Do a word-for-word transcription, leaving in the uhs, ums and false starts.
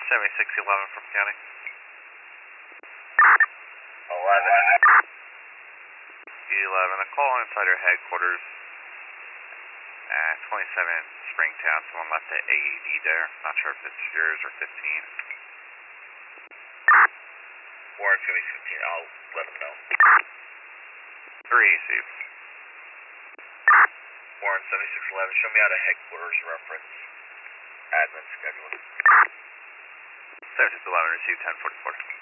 seventy-six eleven from county. eleven. eleven, a call inside our headquarters at twenty-seven Springtown. Someone left an A E D there. Not sure if it's yours or fifteen. Warren's gonna be fifteen. I'll let him know. three, Steve. Warren seventy-six eleven, show me out of headquarters reference. Admin schedule. seventy-six eleven, received ten forty-four.